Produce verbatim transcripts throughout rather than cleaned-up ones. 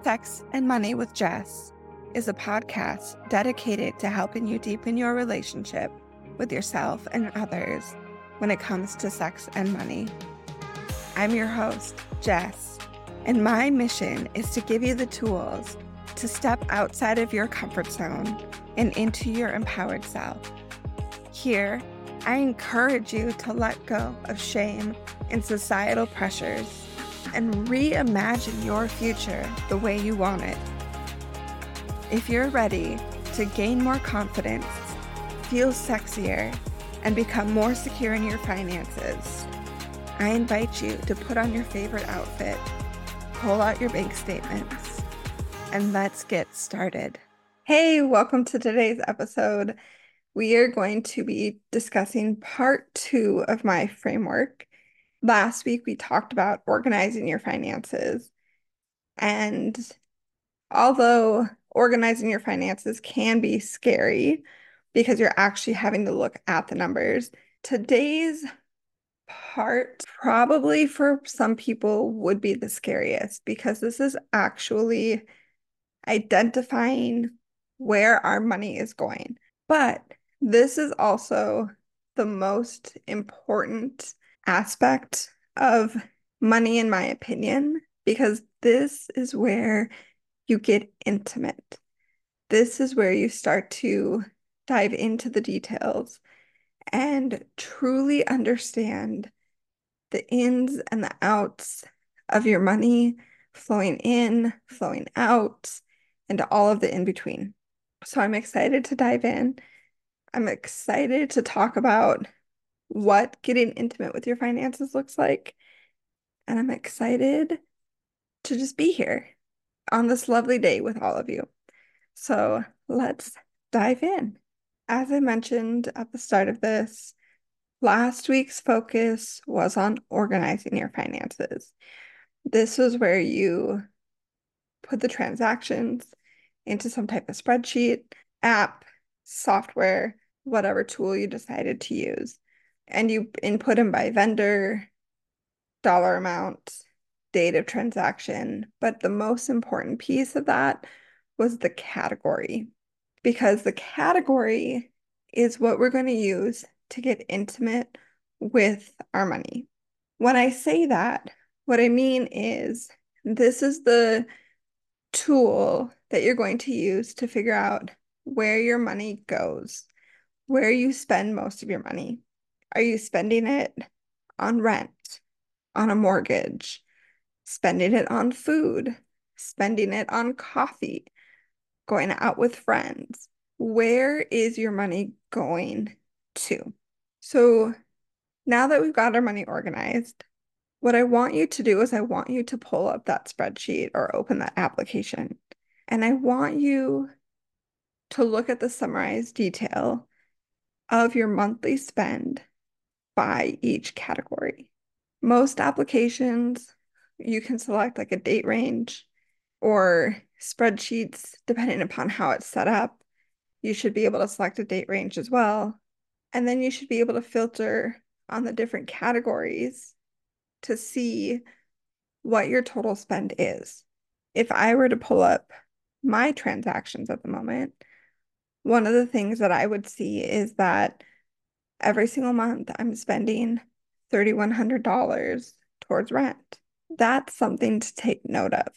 Sex and Money with Jess is a podcast dedicated to helping you deepen your relationship with yourself and others when it comes to sex and money. I'm your host, Jess, and my mission is to give you the tools to step outside of your comfort zone and into your empowered self. Here, I encourage you to let go of shame and societal pressures and reimagine your future the way you want it. If you're ready to gain more confidence, feel sexier, and become more secure in your finances, I invite you to put on your favorite outfit, pull out your bank statements, and let's get started. Hey, welcome to today's episode. We are going to be discussing part two of my framework. Last week, we talked about organizing your finances. And although organizing your finances can be scary because you're actually having to look at the numbers, today's part probably for some people would be the scariest because this is actually identifying where our money is going. But this is also the most important aspect of money, in my opinion, because this is where you get intimate. This is where you start to dive into the details and truly understand the ins and the outs of your money flowing in, flowing out, and all of the in between. So I'm excited to dive in. I'm excited to talk about what getting intimate with your finances looks like. And I'm excited to just be here on this lovely day with all of you. So let's dive in. As I mentioned at the start of this, last week's focus was on organizing your finances. This was where you put the transactions into some type of spreadsheet, app, software, whatever tool you decided to use. And you input them by vendor, dollar amount, date of transaction. But the most important piece of that was the category, because the category is what we're going to use to get intimate with our money. When I say that, what I mean is this is the tool that you're going to use to figure out where your money goes, where you spend most of your money. Are you spending it on rent, on a mortgage, spending it on food, spending it on coffee, going out with friends? Where is your money going to? So now that we've got our money organized, what I want you to do is I want you to pull up that spreadsheet or open that application. And I want you to look at the summarized detail of your monthly spend by each category. Most applications, you can select like a date range or spreadsheets, depending upon how it's set up. You should be able to select a date range as well. And then you should be able to filter on the different categories to see what your total spend is. If I were to pull up my transactions at the moment, one of the things that I would see is that every single month I'm spending three thousand one hundred dollars towards rent. That's something to take note of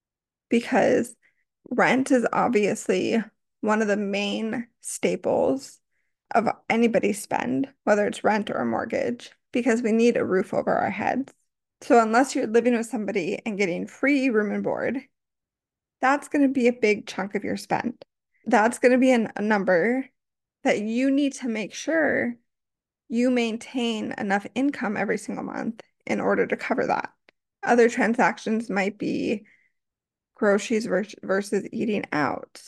because rent is obviously one of the main staples of anybody's spend, whether it's rent or a mortgage, because we need a roof over our heads. So unless you're living with somebody and getting free room and board, that's going to be a big chunk of your spend. That's going to be an, a number that you need to make sure you maintain enough income every single month in order to cover that. Other transactions might be groceries versus, versus eating out.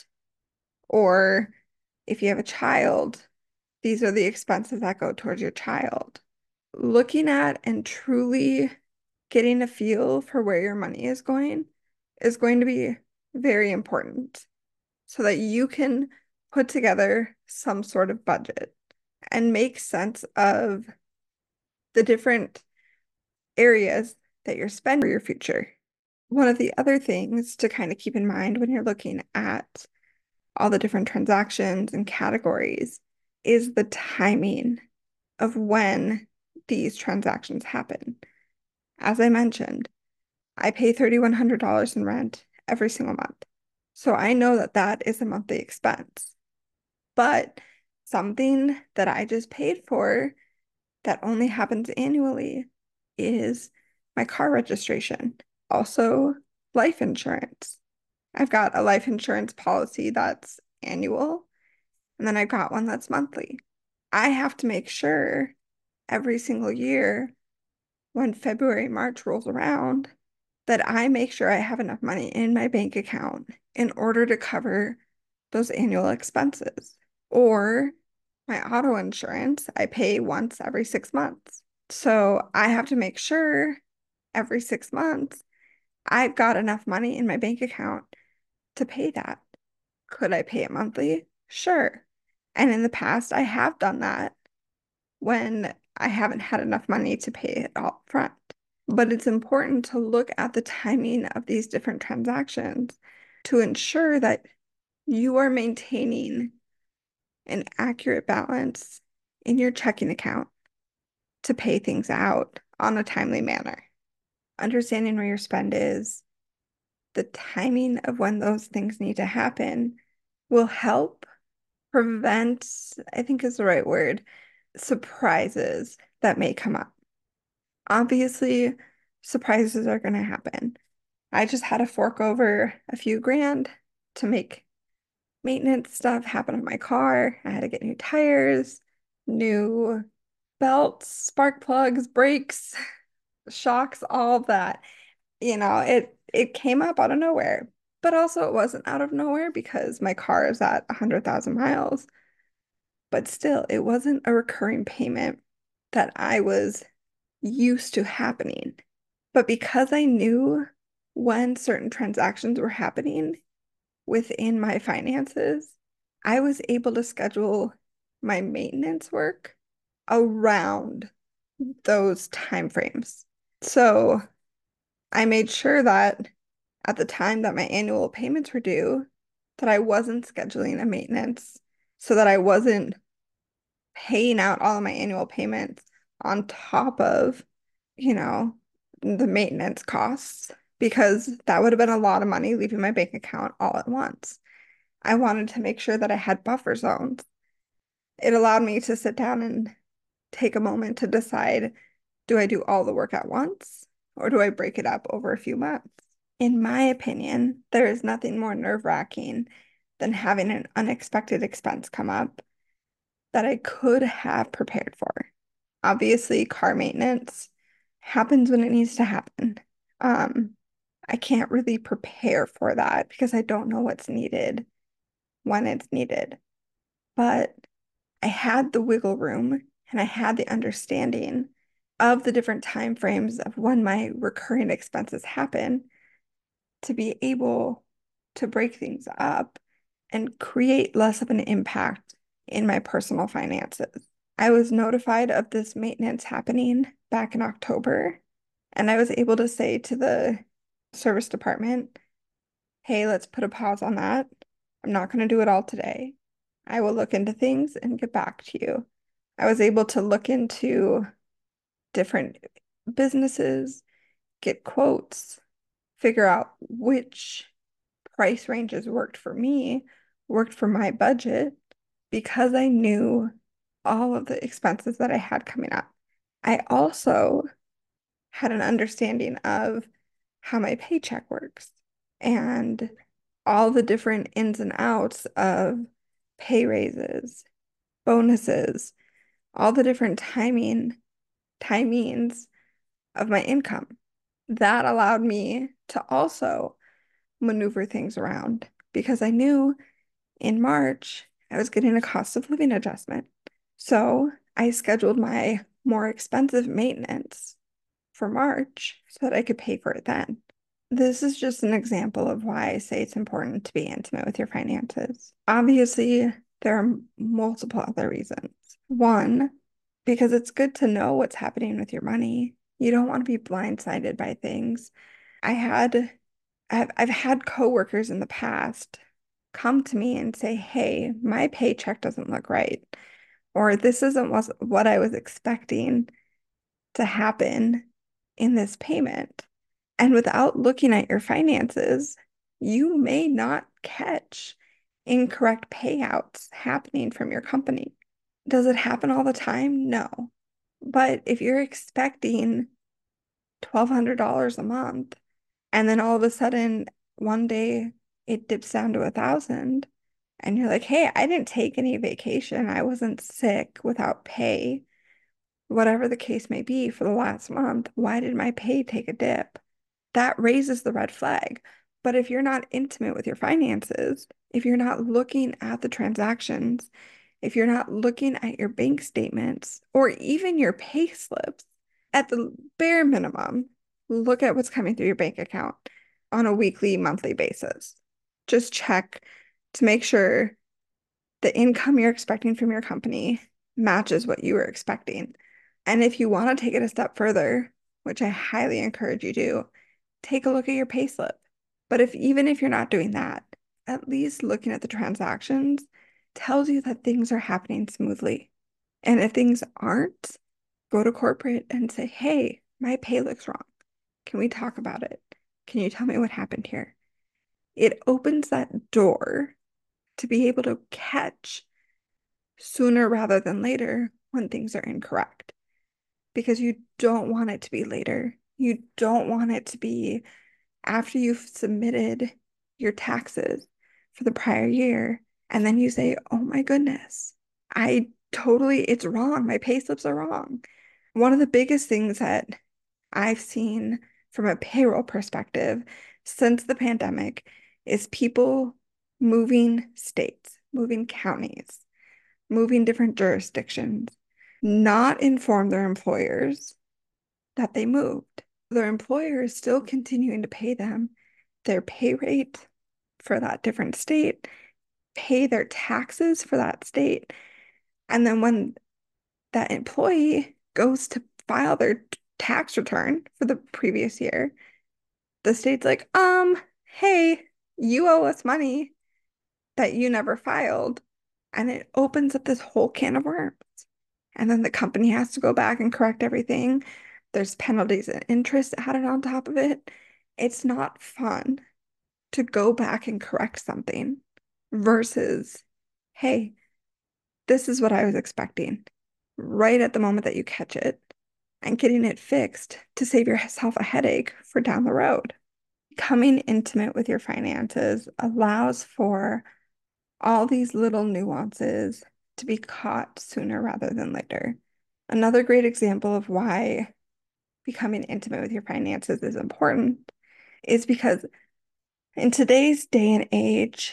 Or if you have a child, these are the expenses that go towards your child. Looking at and truly getting a feel for where your money is going is going to be very important so that you can put together some sort of budget and make sense of the different areas that you're spending for your future. One of the other things to kind of keep in mind when you're looking at all the different transactions and categories is the timing of when these transactions happen. As I mentioned, I pay three thousand one hundred dollars in rent every single month. So I know that that is a monthly expense. But something that I just paid for that only happens annually is my car registration. Also, life insurance. I've got a life insurance policy that's annual, and then I've got one that's monthly. I have to make sure every single year when February, March rolls around that I make sure I have enough money in my bank account in order to cover those annual expenses. Or my auto insurance, I pay once every six months. So I have to make sure every six months I've got enough money in my bank account to pay that. Could I pay it monthly? Sure. And in the past, I have done that when I haven't had enough money to pay it all front. But it's important to look at the timing of these different transactions to ensure that you are maintaining an accurate balance in your checking account to pay things out on a timely manner. Understanding where your spend is, the timing of when those things need to happen will help prevent, I think is the right word, surprises that may come up. Obviously, surprises are going to happen. I just had to fork over a few grand to make maintenance stuff happen on my car. I had to get new tires, new belts, spark plugs, brakes, shocks, all of that. You know, it it came up out of nowhere. But also it wasn't out of nowhere because my car is at one hundred thousand miles. But still, it wasn't a recurring payment that I was used to happening. But because I knew when certain transactions were happening within my finances, I was able to schedule my maintenance work around those time frames. So I made sure that at the time that my annual payments were due, that I wasn't scheduling a maintenance so that I wasn't paying out all of my annual payments on top of, you know, the maintenance costs, because that would have been a lot of money leaving my bank account all at once. I wanted to make sure that I had buffer zones. It allowed me to sit down and take a moment to decide, do I do all the work at once or do I break it up over a few months? In my opinion, there is nothing more nerve-wracking than having an unexpected expense come up that I could have prepared for. Obviously, car maintenance happens when it needs to happen. Um, I can't really prepare for that because I don't know what's needed when it's needed. But I had the wiggle room and I had the understanding of the different time frames of when my recurring expenses happen to be able to break things up and create less of an impact in my personal finances. I was notified of this maintenance happening back in October, and I was able to say to the service department, hey, let's put a pause on that. I'm not going to do it all today. I will look into things and get back to you. I was able to look into different businesses, get quotes, figure out which price ranges worked for me, worked for my budget, because I knew all of the expenses that I had coming up. I also had an understanding of how my paycheck works and all the different ins and outs of pay raises, bonuses, all the different timing timings of my income. That allowed me to also maneuver things around because I knew in March I was getting a cost of living adjustment. So I scheduled my more expensive maintenance for March so that I could pay for it then. This is just an example of why I say it's important to be intimate with your finances. Obviously, there are multiple other reasons. One, because it's good to know what's happening with your money. You don't want to be blindsided by things. I had I've, I've had coworkers in the past come to me and say, hey, my paycheck doesn't look right, or this isn't was what I was expecting to happen in this payment. And without looking at your finances, you may not catch incorrect payouts happening from your company. Does it happen all the time? No. But if you're expecting twelve hundred dollars a month, and then all of a sudden one day it dips down to a thousand, and you're like, hey, I didn't take any vacation. I wasn't sick without pay, whatever the case may be for the last month. Why did my pay take a dip? That raises the red flag. But if you're not intimate with your finances, if you're not looking at the transactions, if you're not looking at your bank statements or even your pay slips, at the bare minimum, look at what's coming through your bank account on a weekly, monthly basis. Just check to make sure the income you're expecting from your company matches what you were expecting. And if you want to take it a step further, which I highly encourage you to, take a look at your payslip. But if even if you're not doing that, at least looking at the transactions tells you that things are happening smoothly. And if things aren't, go to corporate and say, hey, my pay looks wrong. Can we talk about it? Can you tell me what happened here? It opens that door to be able to catch sooner rather than later when things are incorrect. Because you don't want it to be later. You don't want it to be after you've submitted your taxes for the prior year, and then you say, oh my goodness, I totally, it's wrong. My pay slips are wrong. One of the biggest things that I've seen from a payroll perspective since the pandemic is people moving states, moving counties, moving different jurisdictions, not inform their employers that they moved. Their employer is still continuing to pay them their pay rate for that different state, pay their taxes for that state. And then when that employee goes to file their tax return for the previous year, the state's like, um, hey, you owe us money that you never filed. And it opens up this whole can of worms. And then the company has to go back and correct everything. There's penalties and interest added on top of it. It's not fun to go back and correct something versus, hey, this is what I was expecting right at the moment that you catch it, and getting it fixed to save yourself a headache for down the road. Becoming intimate with your finances allows for all these little nuances to be caught sooner rather than later. Another great example of why becoming intimate with your finances is important is because in today's day and age,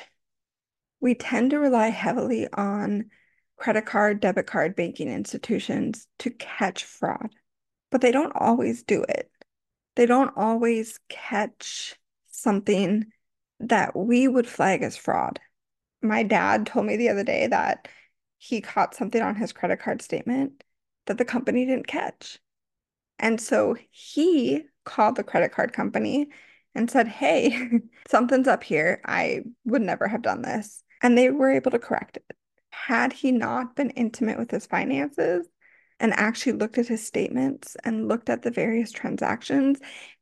we tend to rely heavily on credit card, debit card banking institutions to catch fraud, but they don't always do it. They don't always catch something that we would flag as fraud. My dad told me the other day that he caught something on his credit card statement that the company didn't catch. And so he called the credit card company and said, hey, something's up here. I would never have done this. And they were able to correct it. Had he not been intimate with his finances and actually looked at his statements and looked at the various transactions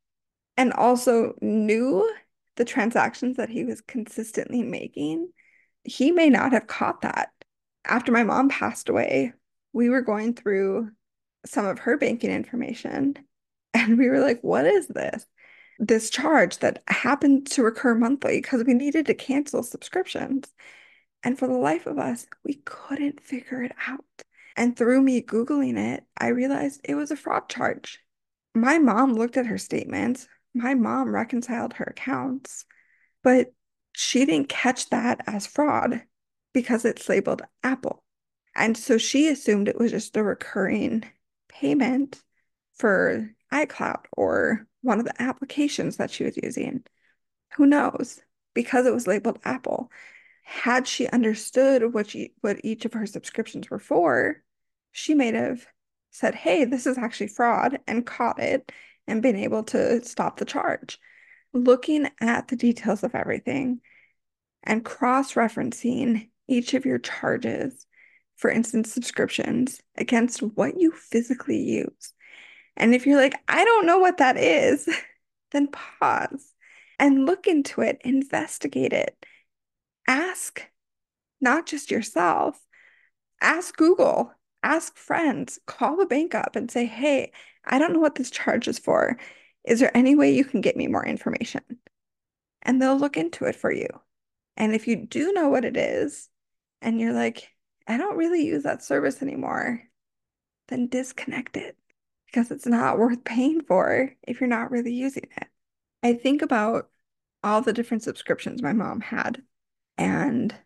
and also knew the transactions that he was consistently making, he may not have caught that. After my mom passed away, we were going through some of her banking information, and we were like, what is this? This charge that happened to recur monthly because we needed to cancel subscriptions. And for the life of us, we couldn't figure it out. And through me Googling it, I realized it was a fraud charge. My mom looked at her statements. My mom reconciled her accounts, but she didn't catch that as fraud because it's labeled Apple. And so she assumed it was just a recurring payment for iCloud or one of the applications that she was using. Who knows? Because it was labeled Apple. Had she understood what she, what each of her subscriptions were for, she may have said, hey, this is actually fraud, and caught it and been able to stop the charge. looking at the details of everything and cross-referencing each of your charges, for instance, subscriptions, against what you physically use. And if you're like, I don't know what that is, then pause and look into it, investigate it. Ask not just yourself, ask Google, ask friends, call the bank up and say, hey, I don't know what this charge is for. Is there any way you can get me more information? And they'll look into it for you. And if you do know what it is, and you're like, I don't really use that service anymore, then disconnect it because it's not worth paying for if you're not really using it. I think about all the different subscriptions my mom had and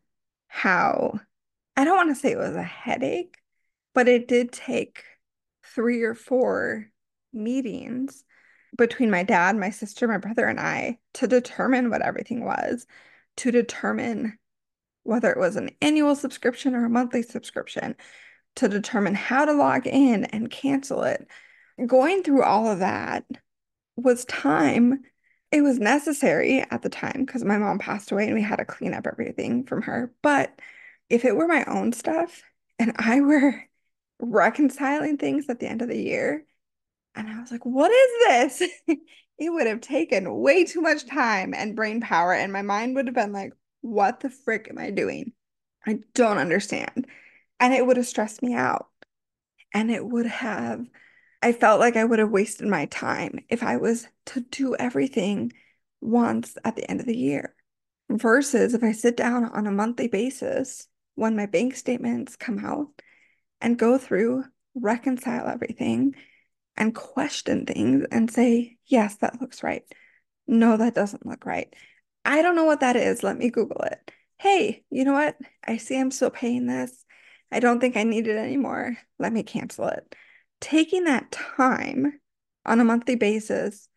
how I don't want to say it was a headache, but it did take three or four meetings between my dad, my sister, my brother, and I to determine what everything was, to determine whether it was an annual subscription or a monthly subscription, to determine how to log in and cancel it. Going through all of that was time. It was necessary at the time because my mom passed away and we had to clean up everything from her. But if it were my own stuff and I were reconciling things at the end of the year, and I was like, what is this? It would have taken way too much time and brain power, and my mind would have been like, what the frick am I doing? I don't understand. And it would have stressed me out. And it would have, I felt like I would have wasted my time if I was to do everything once at the end of the year. Versus if I sit down on a monthly basis when my bank statements come out and go through, reconcile everything, and question things and say, yes, that looks right. No, that doesn't look right. I don't know what that is. Let me Google it. Hey, you know what? I see I'm still paying this. I don't think I need it anymore. Let me cancel it. Taking that time on a monthly basis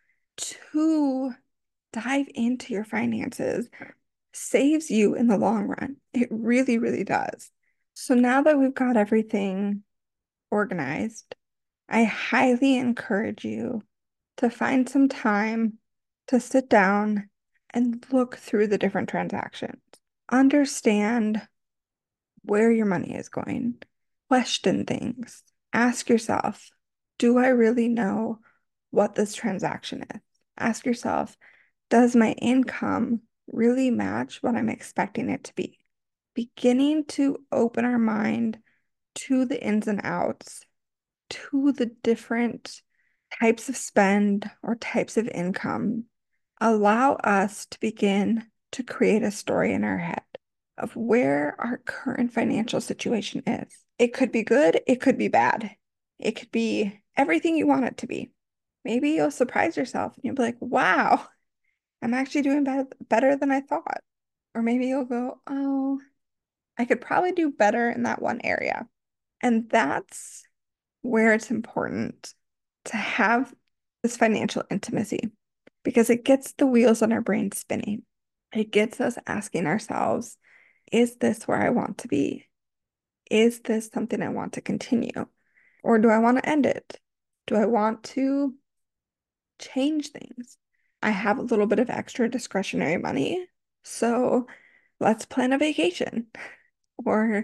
to dive into your finances saves you in the long run. It really, really does. So now that we've got everything organized, I highly encourage you to find some time to sit down and look through the different transactions. Understand where your money is going. Question things. Ask yourself, do I really know what this transaction is? Ask yourself, does my income really match what I'm expecting it to be? Beginning to open our mind to the ins and outs, to the different types of spend or types of income, allow us to begin to create a story in our head of where our current financial situation is. It could be good, it could be bad. It could be everything you want it to be. Maybe you'll surprise yourself and you'll be like, wow, I'm actually doing be better than I thought. Or maybe you'll go, oh, I could probably do better in that one area. And that's where it's important to have this financial intimacy because it gets the wheels on our brain spinning. It gets us asking ourselves, is this where I want to be? Is this something I want to continue? Or do I want to end it? Do I want to change things? I have a little bit of extra discretionary money, so let's plan a vacation. Or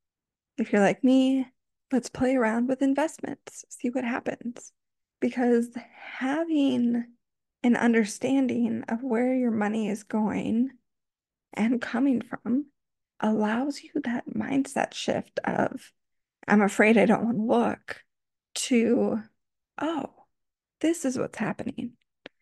if you're like me, let's play around with investments, see what happens. Because having an understanding of where your money is going and coming from allows you that mindset shift of, I'm afraid I don't want to look, to, oh, this is what's happening.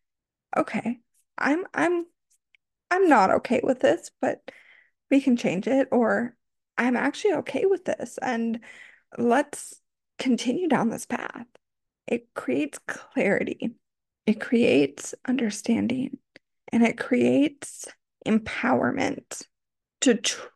Okay, I'm I'm I'm not okay with this, but we can change it, or I'm actually okay with this, and let's continue down this path. It creates clarity, it creates understanding, and it creates empowerment to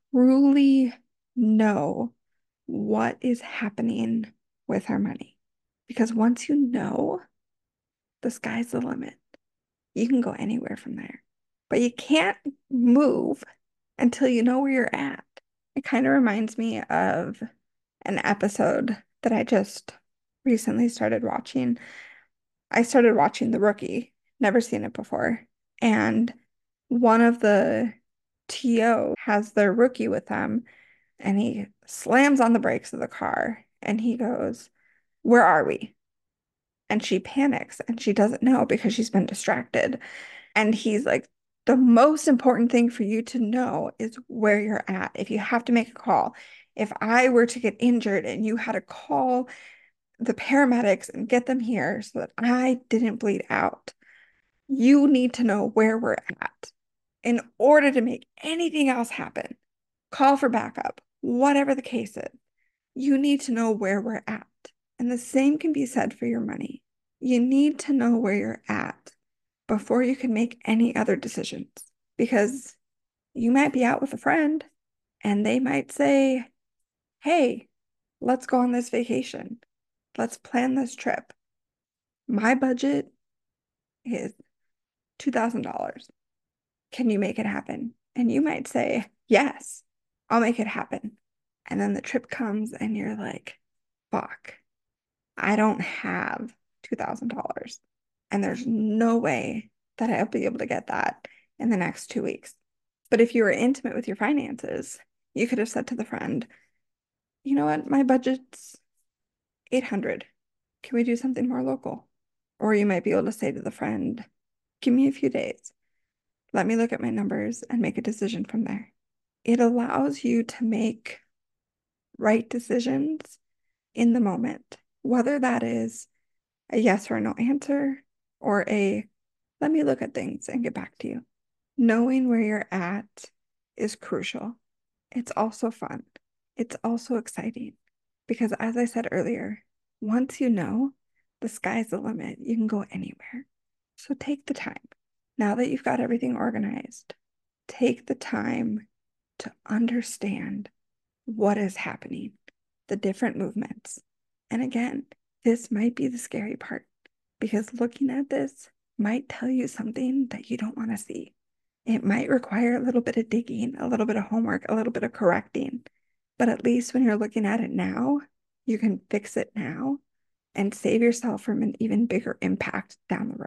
truly know what is happening with our money. Because once you know, the sky's the limit. You can go anywhere from there, but you can't move until you know where you're at. It kind of reminds me of an episode that I just recently started watching. I started watching The Rookie, never seen it before. And one of the T O has their rookie with them, and he slams on the brakes of the car and he goes, "Where are we?" And she panics and she doesn't know because she's been distracted. And he's like, "The most important thing for you to know is where you're at. If you have to make a call, if I were to get injured and you had to call the paramedics and get them here so that I didn't bleed out, you need to know where we're at in order to make anything else happen. Call for backup, whatever the case is. You need to know where we're at." And the same can be said for your money. You need to know where you're at before you can make any other decisions, because you might be out with a friend and they might say, "Hey, let's go on this vacation. Let's plan this trip. My budget is two thousand dollars. Can you make it happen?" And you might say, "Yes, I'll make it happen." And then the trip comes and you're like, "Fuck, I don't have two thousand dollars. And there's no way that I'll be able to get that in the next two weeks. But if you were intimate with your finances, you could have said to the friend, "You know what? My budget's eight hundred dollars. Can we do something more local?" Or you might be able to say to the friend, "Give me a few days. Let me look at my numbers and make a decision from there." It allows you to make right decisions in the moment, whether that is a yes or no answer or a "let me look at things and get back to you." Knowing where you're at is crucial. It's also fun. It's also exciting because, as I said earlier, once you know, the sky's the limit. You can go anywhere. So take the time. Now that you've got everything organized, take the time to understand what is happening, the different movements. And again, this might be the scary part, because looking at this might tell you something that you don't want to see. It might require a little bit of digging, a little bit of homework, a little bit of correcting. But at least when you're looking at it now, you can fix it now and save yourself from an even bigger impact down the road.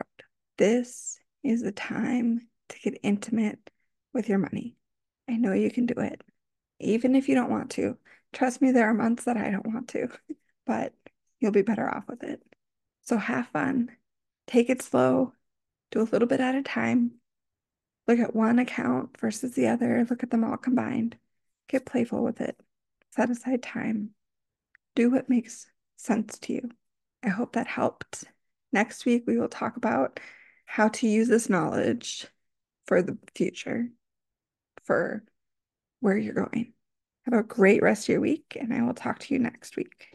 This is the time to get intimate with your money. I know you can do it, even if you don't want to. Trust me, there are months that I don't want to, but you'll be better off with it. So have fun, take it slow, do a little bit at a time. Look at one account versus the other, look at them all combined. Get playful with it, set aside time, do what makes sense to you. I hope that helped. Next week, we will talk about how to use this knowledge for the future, for where you're going. Have a great rest of your week, and I will talk to you next week.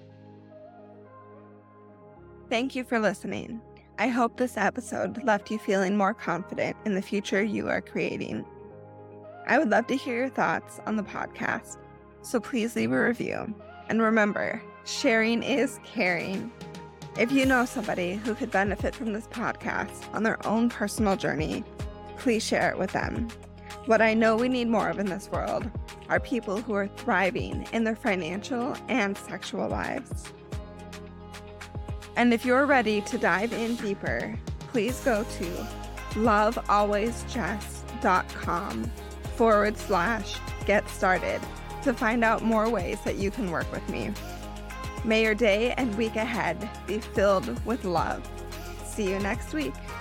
Thank you for listening. I hope this episode left you feeling more confident in the future you are creating. I would love to hear your thoughts on the podcast, so please leave a review. And remember, sharing is caring. If you know somebody who could benefit from this podcast on their own personal journey, please share it with them. What I know we need more of in this world are people who are thriving in their financial and sexual lives. And if you're ready to dive in deeper, please go to lovealwaysjess.com forward slash get started to find out more ways that you can work with me. May your day and week ahead be filled with love. See you next week.